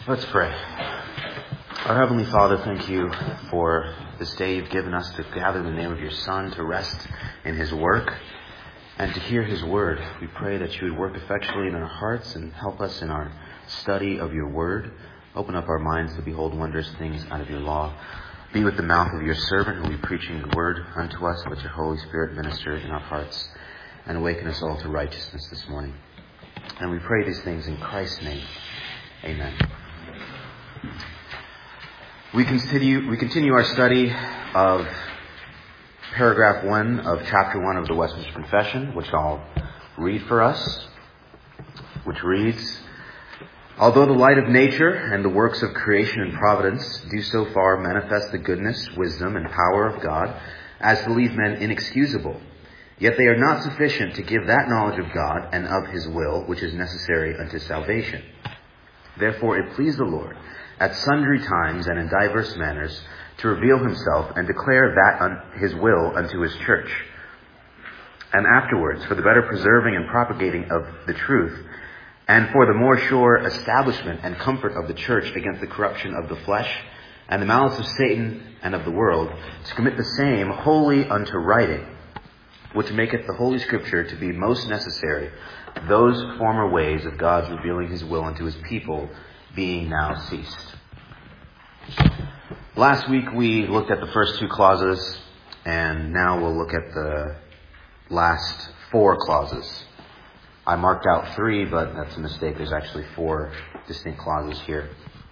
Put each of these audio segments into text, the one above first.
Let's pray. Our Heavenly Father, thank you for this day you've given us to gather in the name of your Son, to rest in his work, and to hear his word. We pray that you would work effectually in our hearts and help us in our study of your word. Open up our minds to behold wondrous things out of your law. Be with the mouth of your servant who will be preaching the word unto us. Let your Holy Spirit minister in our hearts and awaken us all to righteousness this morning. And we pray these things in Christ's name. Amen. We continue our study of paragraph 1 of chapter 1 of the Westminster Confession, which I'll read for us, which reads, "Although the light of nature and the works of creation and providence do so far manifest the goodness, wisdom, and power of God as to leave men inexcusable, yet they are not sufficient to give that knowledge of God and of his will which is necessary unto salvation. Therefore it pleased the Lord at sundry times and in divers manners to reveal himself and declare that his will unto his church. And afterwards, for the better preserving and propagating of the truth, and for the more sure establishment and comfort of the church against the corruption of the flesh and the malice of Satan and of the world, to commit the same wholly unto writing, which maketh the Holy Scripture to be most necessary, those former ways of God's revealing his will unto his people being now ceased." Last week we looked at the first 2 clauses, and now we'll look at the last 4 clauses. I marked out 3, but that's a mistake. There's actually 4 distinct clauses here.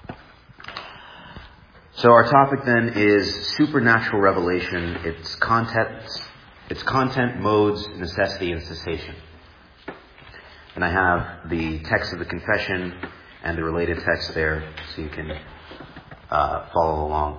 So our topic then is supernatural revelation, its content, modes, necessity, and cessation. And I have the text of the confession and the related text there so you can follow along.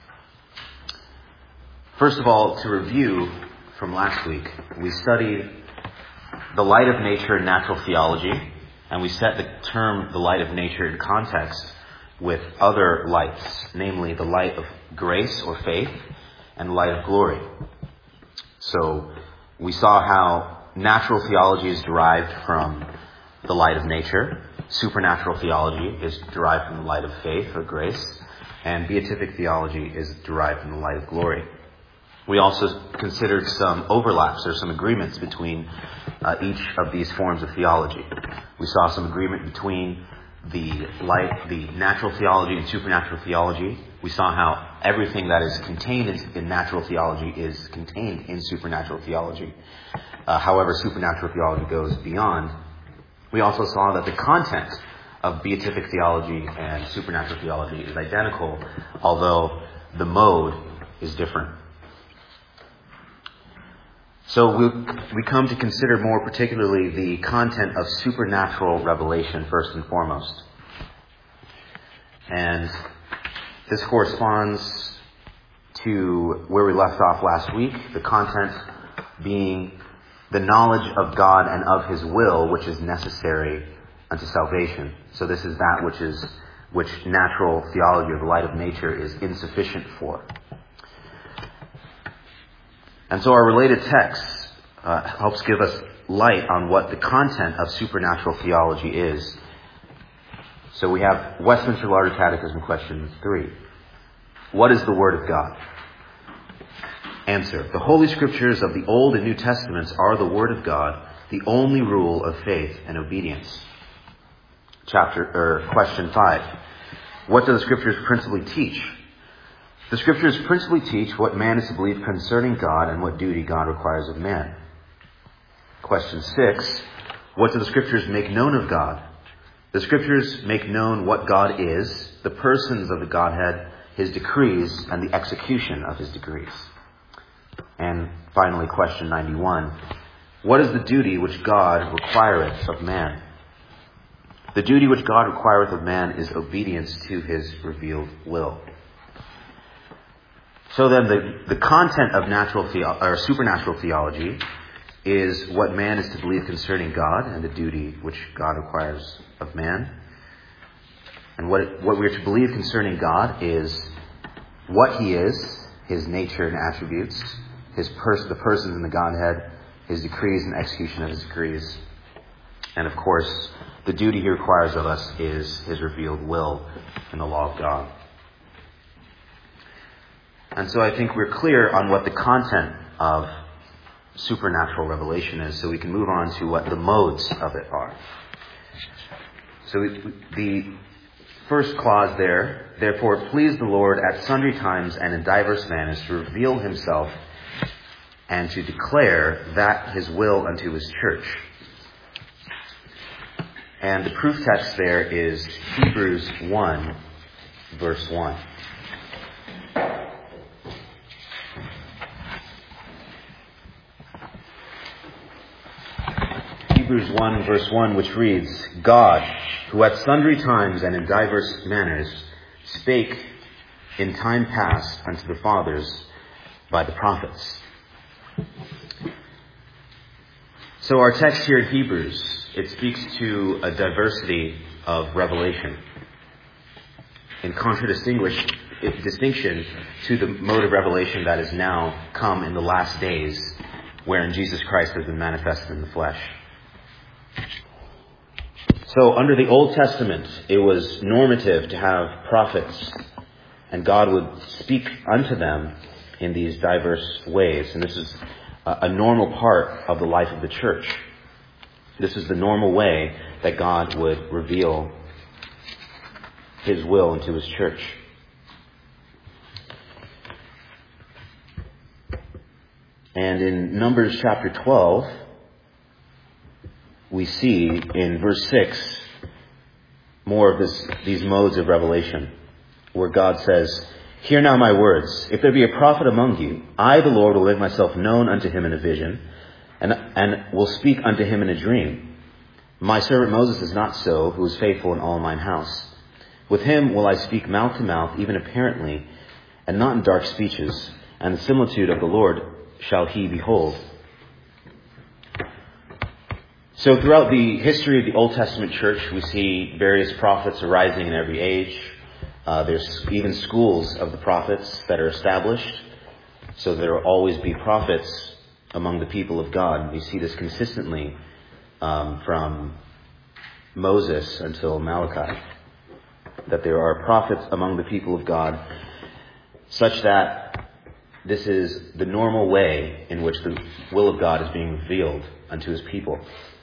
First of all, to review from last week, we studied the light of nature and natural theology, and we set the term the light of nature in context with other lights, namely the light of grace or faith and the light of glory. So we saw how natural theology is derived from the light of nature, supernatural theology is derived from the light of faith or grace, and beatific theology is derived from the light of glory. We also considered some overlaps or some agreements between each of these forms of theology. We saw some agreement between the natural theology and supernatural theology. We saw how everything that is contained in natural theology is contained in supernatural theology. However, supernatural theology goes beyond. We also saw that the content of beatific theology and supernatural theology is identical, although the mode is different. So we come to consider more particularly the content of supernatural revelation first and foremost. And this corresponds to where we left off last week, the content being the knowledge of God and of his will, which is necessary unto salvation. So this is that which natural theology or the light of nature is insufficient for. And so our related text helps give us light on what the content of supernatural theology is. So we have Westminster Larger Catechism question 3. What is the Word of God? Answer. The Holy Scriptures of the Old and New Testaments are the Word of God, the only rule of faith and obedience. Question 5. What do the Scriptures principally teach? The Scriptures principally teach what man is to believe concerning God and what duty God requires of man. Question 6. What do the Scriptures make known of God? The Scriptures make known what God is, the persons of the Godhead, his decrees, and the execution of his decrees. And finally, question 91. What is the duty which God requireth of man? The duty which God requireth of man is obedience to his revealed will. So then the content of supernatural theology is what man is to believe concerning God and the duty which God requires of man. And what we are to believe concerning God is what he is, his nature and attributes, the persons in the Godhead, his decrees and execution of his decrees, And of course, the duty he requires of us is his revealed will in the law of God. And so I think we're clear on what the content of supernatural revelation is, so we can move on to what the modes of it are. So the first clause there, therefore it pleased the Lord at sundry times and in diverse manners to reveal himself and to declare that his will unto his church. And the proof text there is Hebrews 1, verse 1. Hebrews 1, verse 1, which reads, God, who at sundry times and in diverse manners spake in time past unto the fathers by the prophets. So our text here in Hebrews, it speaks to a diversity of revelation in distinction to the mode of revelation that has now come in the last days, wherein Jesus Christ has been manifested in the flesh. So under the Old Testament, it was normative to have prophets, and God would speak unto them in these diverse ways. And this is a normal part of the life of the church. This is the normal way that God would reveal his will into his church. And in Numbers chapter 12, we see in verse 6 more of these modes of revelation, where God says, Hear now my words. If there be a prophet among you, I, the Lord, will make myself known unto him in a vision, and will speak unto him in a dream. My servant Moses is not so, who is faithful in all mine house. With him will I speak mouth to mouth, even apparently, and not in dark speeches, and the similitude of the Lord shall he behold. So throughout the history of the Old Testament church, we see various prophets arising in every age. There's even schools of the prophets that are established. So there will always be prophets among the people of God. We see this consistently from Moses until Malachi, that there are prophets among the people of God, such that this is the normal way in which the will of God is being revealed unto his people.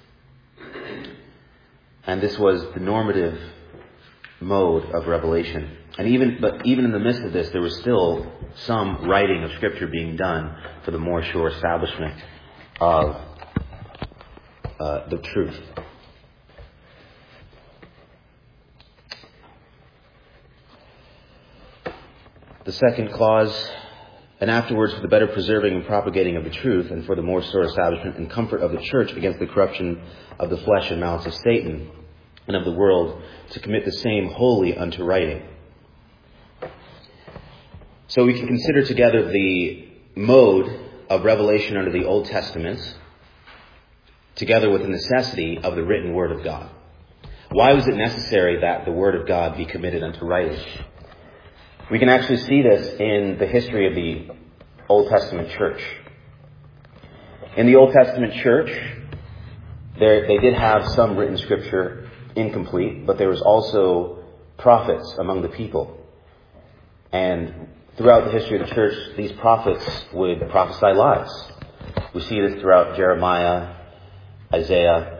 And this was the normative mode of revelation. And even in the midst of this, there was still some writing of Scripture being done for the more sure establishment of the truth. The second clause, and afterwards for the better preserving and propagating of the truth, and for the more sure establishment and comfort of the church against the corruption of the flesh and malice of Satan and of the world, to commit the same wholly unto writing. So we can consider together the mode of revelation under the Old Testament, together with the necessity of the written Word of God. Why was it necessary that the Word of God be committed unto writing? We can actually see this in the history of the Old Testament church. In the Old Testament church, they did have some written Scripture incomplete, but there was also prophets among the people. And throughout the history of the church, these prophets would prophesy lies. We see this throughout Jeremiah, Isaiah.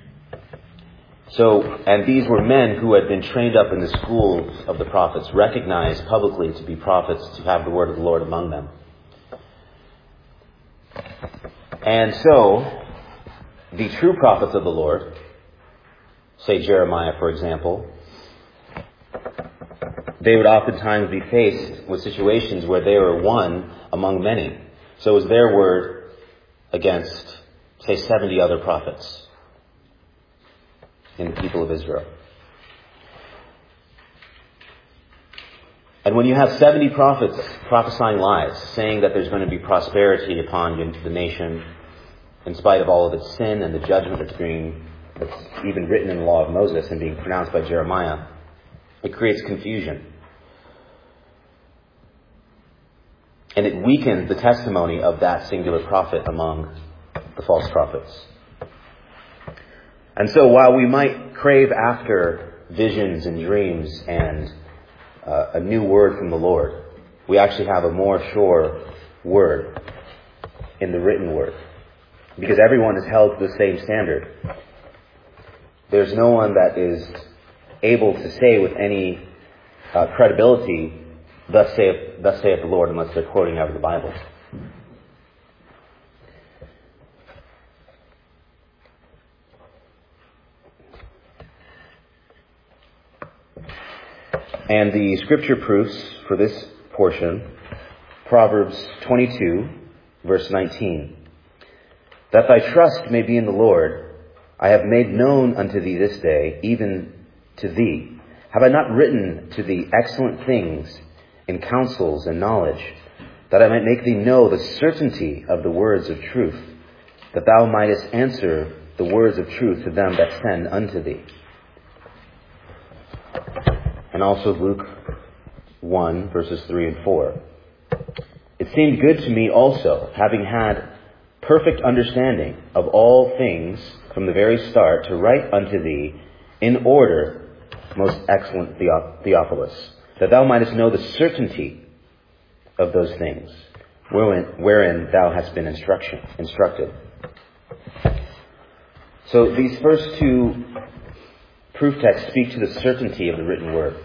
And these were men who had been trained up in the schools of the prophets, recognized publicly to be prophets, to have the word of the Lord among them. And so, the true prophets of the Lord, say Jeremiah, for example, they would oftentimes be faced with situations where they were one among many. So it was their word against, say, 70 other prophets in the people of Israel. And when you have 70 prophets prophesying lies, saying that there's going to be prosperity upon the nation, in spite of all of its sin and the judgment that's even written in the law of Moses and being pronounced by Jeremiah, it creates confusion. And it weakens the testimony of that singular prophet among the false prophets. And so while we might crave after visions and dreams and a new word from the Lord, we actually have a more sure word in the written word. Because everyone is held to the same standard. There's no one that is able to say with any credibility, thus saith the Lord, unless they're quoting out of the Bible. And the scripture proofs for this portion, Proverbs 22, verse 19. That thy trust may be in the Lord, I have made known unto thee this day, even to thee. Have I not written to thee excellent things in counsels and knowledge, that I might make thee know the certainty of the words of truth, that thou mightest answer the words of truth to them that send unto thee. And also Luke 1, verses 3 and 4. It seemed good to me also, having had perfect understanding of all things from the very start, to write unto thee in order, most excellent Theophilus, that thou mightest know the certainty of those things, wherein thou hast been instructed. So these first two proof texts speak to the certainty of the written word,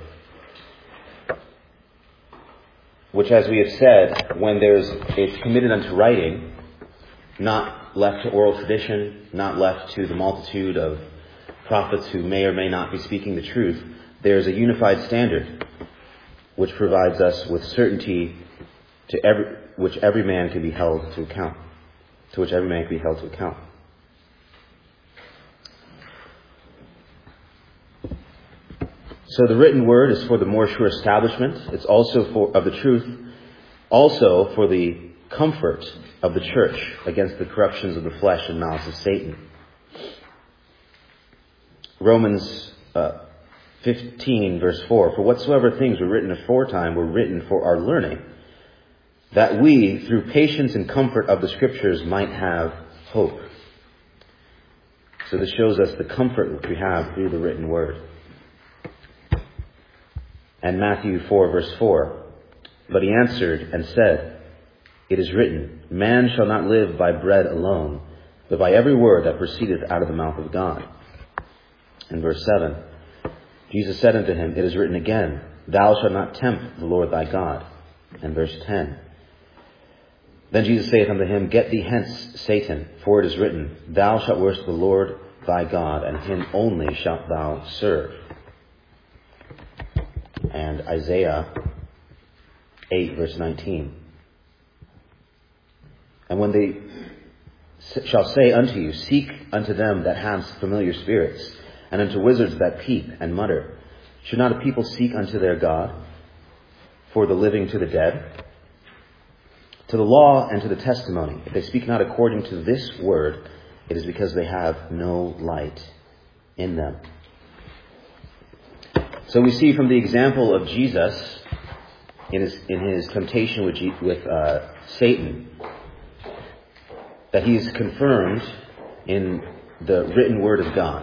which, as we have said, when it's committed unto writing, not left to oral tradition, not left to the multitude of prophets who may or may not be speaking the truth, there's a unified standard which provides us with certainty to which every man can be held to account. So the written word is for the more sure establishment. It's also of the truth, also for the comfort of the church against the corruptions of the flesh and malice of Satan. Romans 15, verse 4, for whatsoever things were written aforetime were written for our learning, that we, through patience and comfort of the Scriptures, might have hope. So this shows us the comfort which we have through the written word. And Matthew 4, verse 4, but he answered and said, it is written, man shall not live by bread alone, but by every word that proceedeth out of the mouth of God. And verse 7, Jesus said unto him, it is written again, thou shalt not tempt the Lord thy God. And verse 10, then Jesus saith unto him, get thee hence, Satan, for it is written, thou shalt worship the Lord thy God, and him only shalt thou serve. And Isaiah 8, verse 19. And when they shall say unto you, seek unto them that have familiar spirits, and unto wizards that peep and mutter, should not a people seek unto their God, for the living to the dead? To the law and to the testimony, if they speak not according to this word, it is because they have no light in them. So we see from the example of Jesus in his temptation with Satan, that he is confirmed in the written word of God,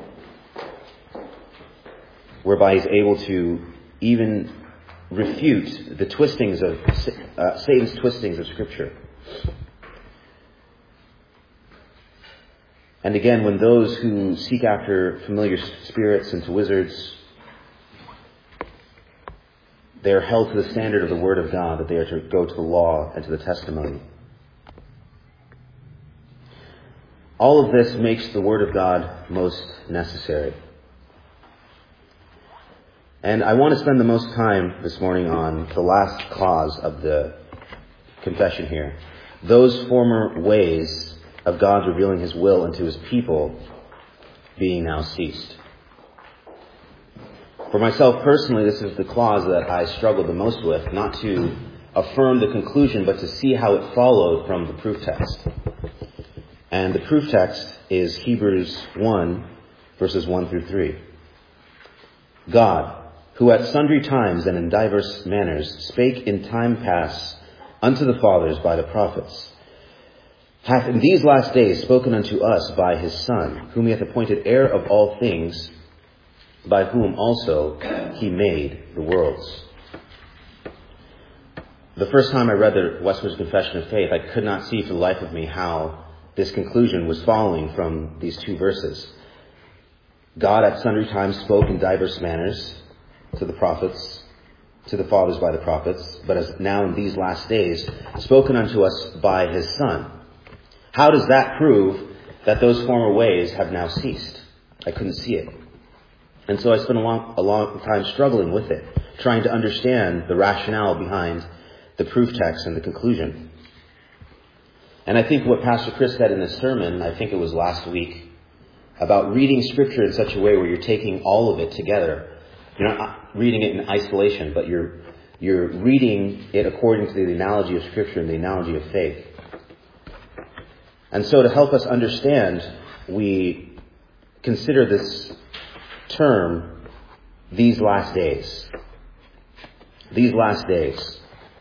whereby he's able to even refute the twistings of Satan's twistings of Scripture. And again, when those who seek after familiar spirits and to wizards, they are held to the standard of the Word of God, that they are to go to the law and to the testimony. All of this makes the Word of God most necessary. And I want to spend the most time this morning on the last clause of the confession here. Those former ways of God revealing His will unto His people being now ceased. For myself personally, this is the clause that I struggled the most with, not to affirm the conclusion, but to see how it followed from the proof text. And the proof text is Hebrews 1, verses 1 through 3. God, who at sundry times and in diverse manners spake in time past unto the fathers by the prophets, hath in these last days spoken unto us by his Son, whom he hath appointed heir of all things, by whom also he made the worlds. The first time I read the Westminster Confession of Faith, I could not see for the life of me how this conclusion was following from these two verses. God at sundry times spoke in diverse manners to the prophets, to the fathers by the prophets, but as now in these last days, spoken unto us by his Son. How does that prove that those former ways have now ceased? I couldn't see it. And so I spent a long time struggling with it, trying to understand the rationale behind the proof text and the conclusion. And I think what Pastor Chris said in his sermon, I think it was last week, about reading Scripture in such a way where you're taking all of it together. You're not reading it in isolation, but you're reading it according to the analogy of Scripture and the analogy of faith. And so to help us understand, we consider this term, these last days. These last days.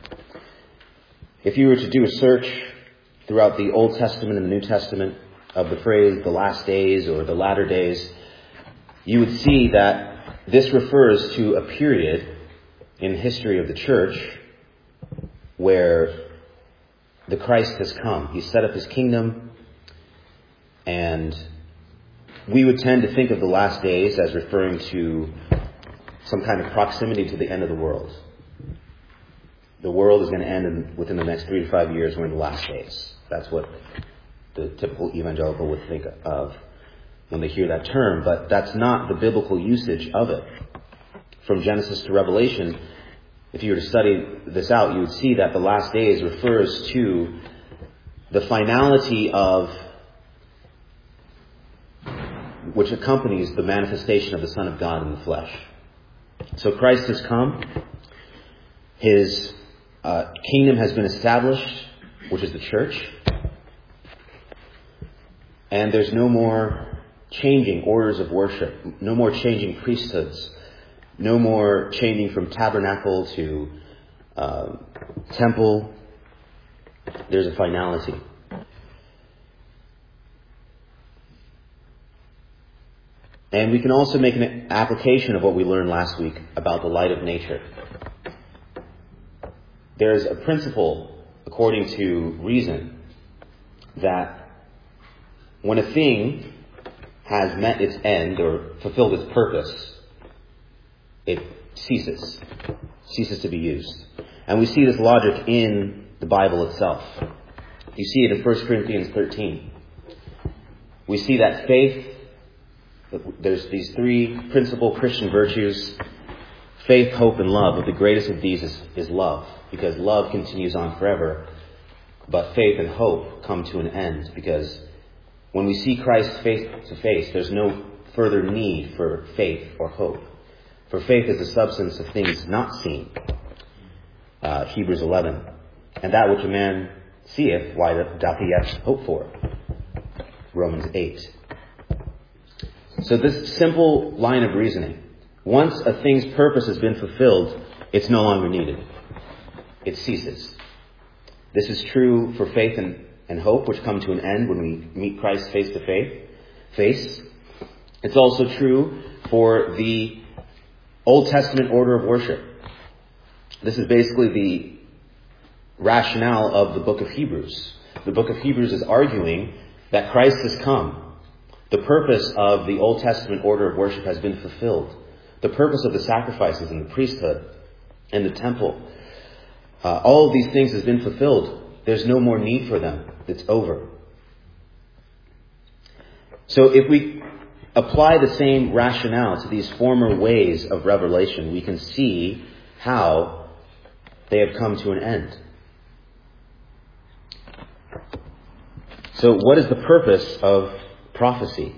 If you were to do a search throughout the Old Testament and the New Testament of the phrase the last days or the latter days, you would see that this refers to a period in the history of the church where the Christ has come. He's set up his kingdom, and we would tend to think of the last days as referring to some kind of proximity to the end of the world. The world is going to end within the next 3 to 5 years. We're in the last days. That's what the typical evangelical would think of when they hear that term. But that's not the biblical usage of it. From Genesis to Revelation, if you were to study this out, you would see that the last days refers to the finality of which accompanies the manifestation of the Son of God in the flesh. So Christ has come. His kingdom has been established, which is the church. And there's no more changing orders of worship, no more changing priesthoods, no more changing from tabernacle to temple. There's a finality. And we can also make an application of what we learned last week about the light of nature. There's a principle, according to reason, that when a thing has met its end or fulfilled its purpose, it ceases to be used. And we see this logic in the Bible itself. You see it in 1 Corinthians 13. We see that faith, there's these three principal Christian virtues: faith, hope, and love. But the greatest of these is love, because love continues on forever. But faith and hope come to an end, because when we see Christ face to face, there's no further need for faith or hope. For faith is the substance of things not seen. Hebrews 11. And that which a man seeth, why doth he yet hope for? Romans 8. So this simple line of reasoning: once a thing's purpose has been fulfilled, it's no longer needed. It ceases. This is true for faith and hope, which come to an end when we meet Christ face to face. It's also true for the Old Testament order of worship. This is basically the rationale of the book of Hebrews. The book of Hebrews is arguing that Christ has come. The purpose of the Old Testament order of worship has been fulfilled. The purpose of the sacrifices and the priesthood and the temple, all of these things has been fulfilled. There's no more need for them. It's over. So if we apply the same rationale to these former ways of revelation, we can see how they have come to an end. So what is the purpose of prophecy?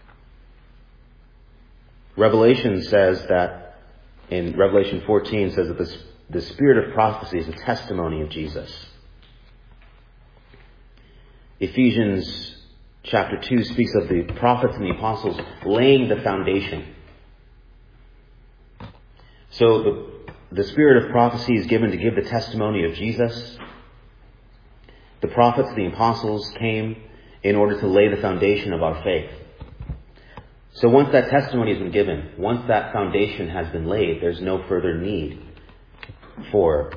Revelation says that, in Revelation 14, says that the spirit of prophecy is a testimony of Jesus. Ephesians chapter 2 speaks of the prophets and the apostles laying the foundation. So the spirit of prophecy is given to give the testimony of Jesus. The prophets, the apostles came in order to lay the foundation of our faith. So once that testimony has been given, once that foundation has been laid, there's no further need for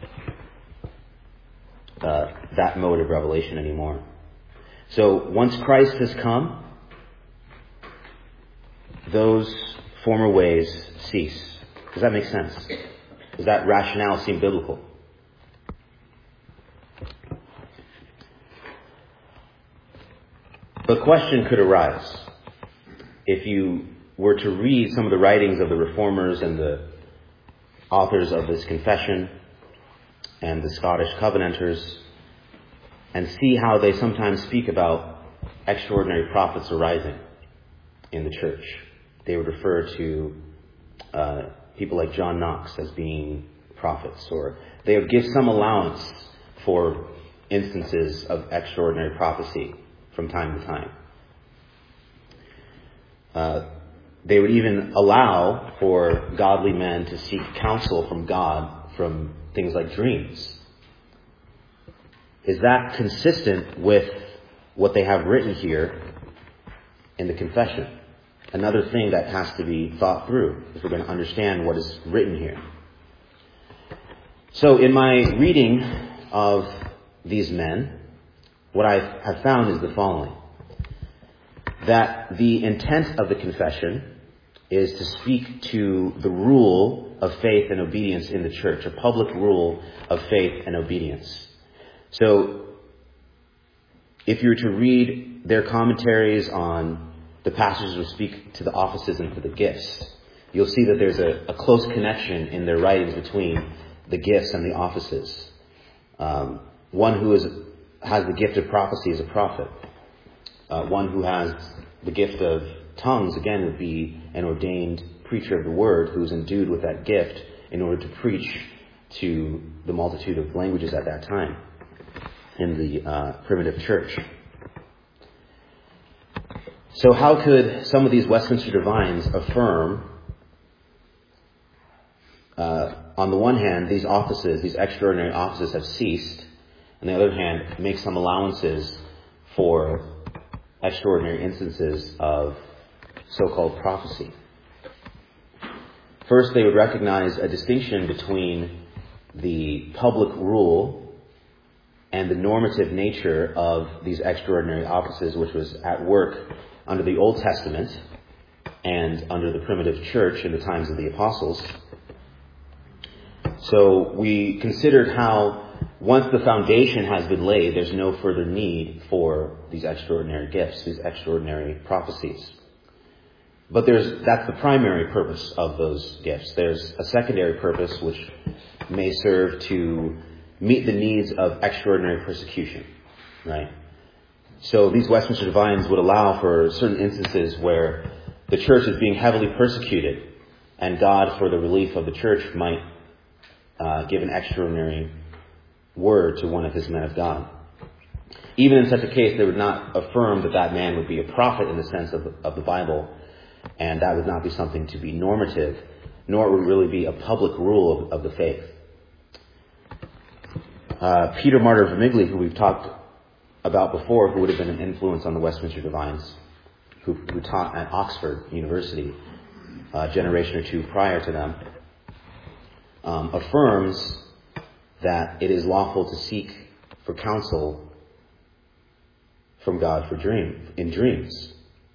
that mode of revelation anymore. So once Christ has come, those former ways cease. Does that make sense? Does that rationale seem biblical? The question could arise. If you were to read some of the writings of the Reformers and the authors of this confession and the Scottish Covenanters, and see how they sometimes speak about extraordinary prophets arising in the church. They would refer to people like John Knox as being prophets, or they would give some allowance for instances of extraordinary prophecy from time to time. They would even allow for godly men to seek counsel from God from things like dreams. Is that consistent with what they have written here in the confession? Another thing that has to be thought through if we're going to understand what is written here. So in my reading of these men, what I have found is the following. That the intent of the confession is to speak to the rule of faith and obedience in the church, a public rule of faith and obedience. So, if you were to read their commentaries on the passages which speak to the offices and to the gifts, you'll see that there's a close connection in their writings between the gifts and the offices. One who has the gift of prophecy is a prophet. One who has the gift of tongues, again, would be an ordained preacher of the word who's endued with that gift in order to preach to the multitude of languages at that time in the primitive church. So how could some of these Westminster divines affirm, on the one hand, these offices, these extraordinary offices have ceased, on the other hand, make some allowances for extraordinary instances of so-called prophecy? First, they would recognize a distinction between the public rule and the normative nature of these extraordinary offices, which was at work under the Old Testament and under the primitive church in the times of the apostles. So we considered how once the foundation has been laid, there's no further need for these extraordinary gifts, these extraordinary prophecies. But that's the primary purpose of those gifts. There's a secondary purpose which may serve to meet the needs of extraordinary persecution, right? So these Westminster divines would allow for certain instances where the church is being heavily persecuted, and God, for the relief of the church, might give an extraordinary word to one of his men of God. Even in such a case, they would not affirm that that man would be a prophet in the sense of the Bible, and that would not be something to be normative, nor would it really be a public rule of the faith. Peter Martyr of Vermigli, who we've talked about before, who would have been an influence on the Westminster divines, who taught at Oxford University a generation or two prior to them, affirms that it is lawful to seek for counsel from God in dreams.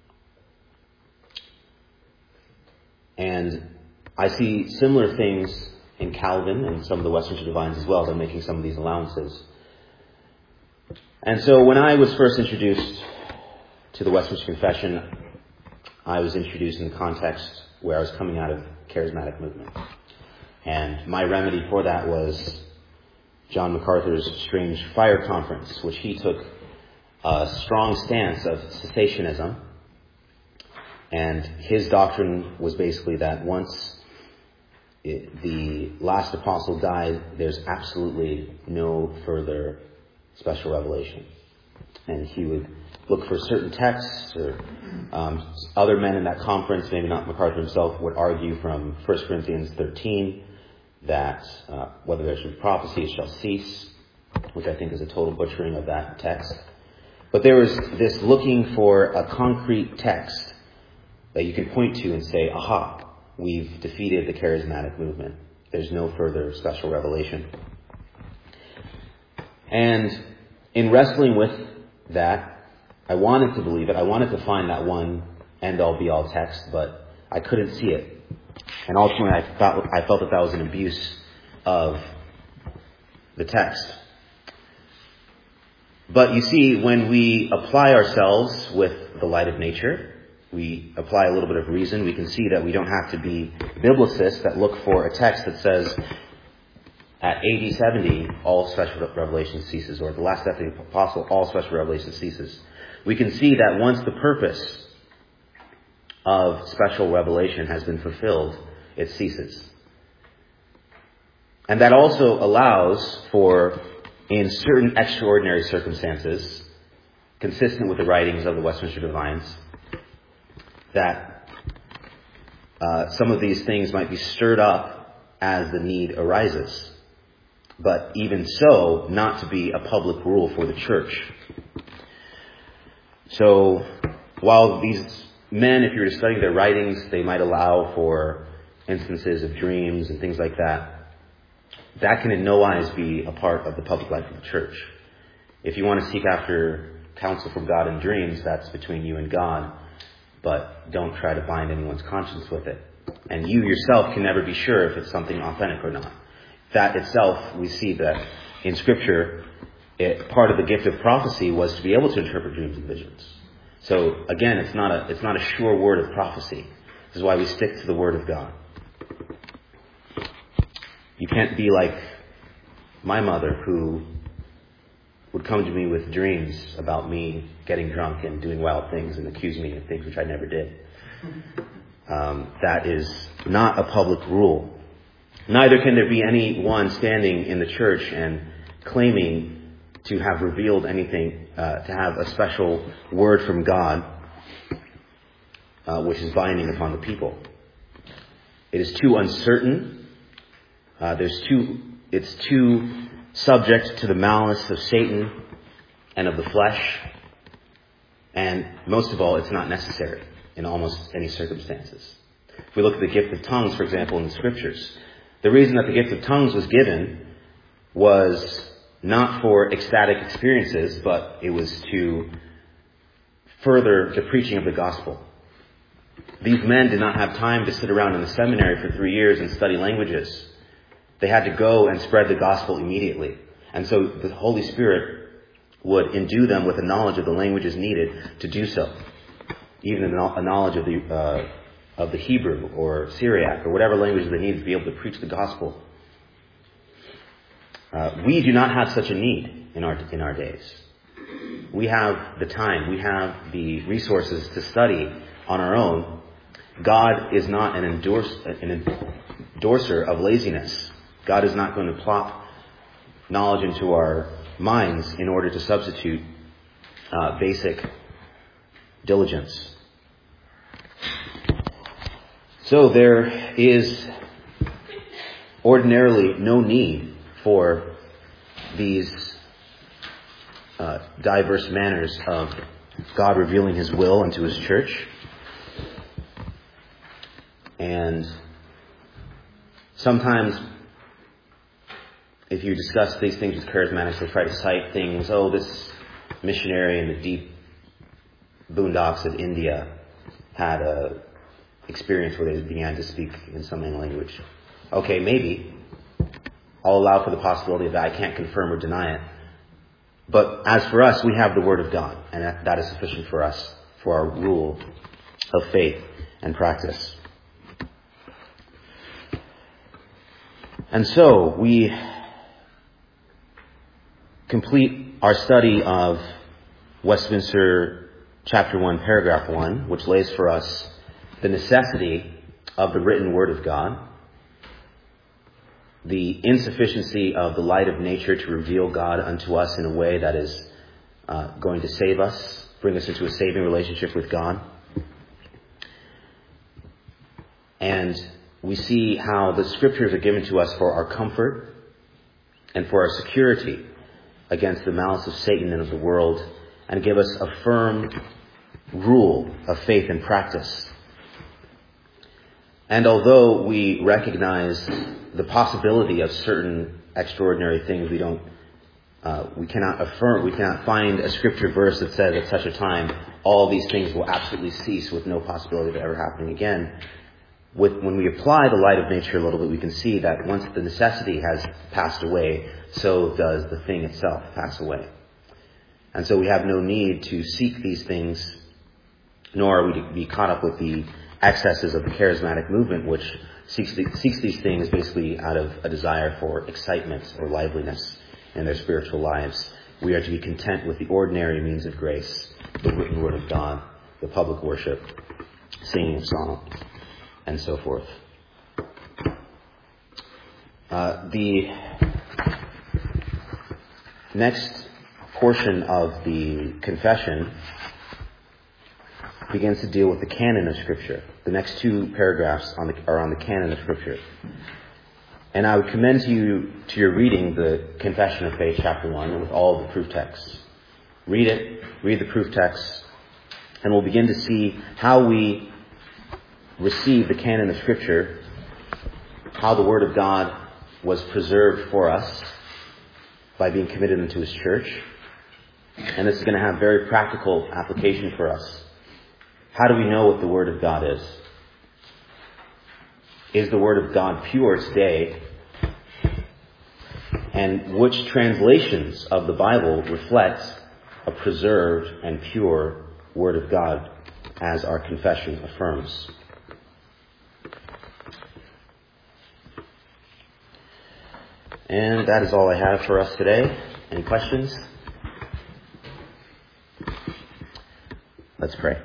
And I see similar things in Calvin and some of the Westminster divines as well. They're making some of these allowances. And so when I was first introduced to the Westminster Confession, I was introduced in the context where I was coming out of charismatic movement. And my remedy for that was John MacArthur's Strange Fire Conference, which he took a strong stance of cessationism. And his doctrine was basically that once the last apostle died, there's absolutely no further special revelation. And he would look for certain texts, or other men in that conference, maybe not MacArthur himself, would argue from 1 Corinthians 13 that whether there should be prophecy, it shall cease. which I think is a total butchering of that text. But there was this looking for a concrete text that you can point to and say, aha, we've defeated the charismatic movement. There's no further special revelation. And in wrestling with that, I wanted to believe it. I wanted to find that one end-all be-all text, but I couldn't see it. And ultimately, I felt that was an abuse of the text. But you see, when we apply ourselves with the light of nature, we apply a little bit of reason, we can see that we don't have to be biblicists that look for a text that says at AD 70, all special revelation ceases, or at the last death of the apostle, all special revelation ceases. We can see that once the purpose of special revelation has been fulfilled, it ceases. And that also allows for, in certain extraordinary circumstances, consistent with the writings of the Westminster Divines, that some of these things might be stirred up as the need arises. But even so, not to be a public rule for the church. So, while these men, if you were to study their writings, they might allow for instances of dreams and things like that. That can in no wise be a part of the public life of the church. If you want to seek after counsel from God in dreams, that's between you and God. But don't try to bind anyone's conscience with it. And you yourself can never be sure if it's something authentic or not. That itself, we see that in Scripture, part of the gift of prophecy was to be able to interpret dreams and visions. So again, it's not a sure word of prophecy. This is why we stick to the Word of God. You can't be like my mother, who would come to me with dreams about me getting drunk and doing wild things and accuse me of things which I never did. That is not a public rule. Neither can there be anyone standing in the church and claiming to have revealed anything, to have a special word from God, which is binding upon the people. It is too uncertain. It's too subject to the malice of Satan and of the flesh. And most of all, it's not necessary in almost any circumstances. If we look at the gift of tongues, for example, in the Scriptures, the reason that the gift of tongues was given was not for ecstatic experiences, but it was to further the preaching of the gospel. These men did not have time to sit around in the seminary for 3 years and study languages. They had to go and spread the gospel immediately. And so the Holy Spirit would endue them with a knowledge of the languages needed to do so. Even a knowledge of the Hebrew or Syriac or whatever language they needed to be able to preach the gospel. We do not have such a need in our days. We have the time. We have the resources to study on our own. God is not an endorser of laziness. God is not going to plop knowledge into our minds in order to substitute basic diligence. So there is ordinarily no need for these diverse manners of God revealing His will unto His church. And sometimes, if you discuss these things with charismatics, they try to cite things, this missionary in the deep boondocks of India had a experience where they began to speak in some language. Okay, maybe. I'll allow for the possibility of that. I can't confirm or deny it. But as for us, we have the Word of God, and that is sufficient for us, for our rule of faith and practice. And so we complete our study of Westminster chapter 1, paragraph 1, which lays for us the necessity of the written Word of God, the insufficiency of the light of nature to reveal God unto us in a way that is going to save us, bring us into a saving relationship with God. And we see how the Scriptures are given to us for our comfort and for our security. against the malice of Satan and of the world, and give us a firm rule of faith and practice. And although we recognize the possibility of certain extraordinary things, we cannot find a scripture verse that says at such a time all these things will absolutely cease with no possibility of ever happening again. When we apply the light of nature a little bit, we can see that once the necessity has passed away, so does the thing itself pass away. And so we have no need to seek these things, nor are we to be caught up with the excesses of the charismatic movement, which seeks these things basically out of a desire for excitement or liveliness in their spiritual lives. We are to be content with the ordinary means of grace, the written word of God, the public worship, singing of songs, and so forth. The next portion of the confession begins to deal with the canon of Scripture. The next two paragraphs are on the canon of Scripture. And I would commend to your reading the Confession of Faith, chapter 1, with all the proof texts. Read it, read the proof texts, and we'll begin to see how we receive the canon of Scripture, how the Word of God was preserved for us by being committed into His church. And this is going to have very practical application for us. How do we know what the Word of God is? Is the Word of God pure today? And which translations of the Bible reflect a preserved and pure Word of God, as our confession affirms? And that is all I have for us today. Any questions? Let's pray.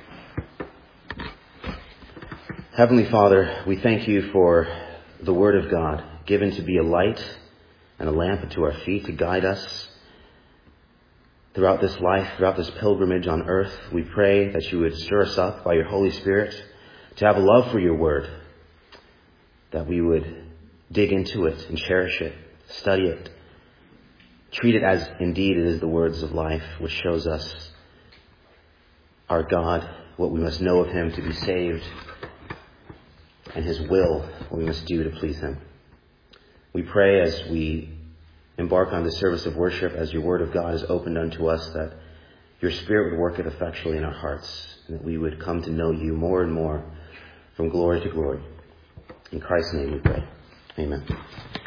Heavenly Father, we thank you for the Word of God, given to be a light and a lamp unto our feet, to guide us throughout this life, throughout this pilgrimage on earth. We pray that you would stir us up by your Holy Spirit to have a love for your Word, that we would dig into it and cherish it, study it, treat it as indeed it is the words of life, which shows us our God, what we must know of Him to be saved, and His will, what we must do to please Him. We pray as we embark on the service of worship, as your Word of God is opened unto us, that your Spirit would work it effectually in our hearts, and that we would come to know you more and more from glory to glory. In Christ's name we pray. Amen.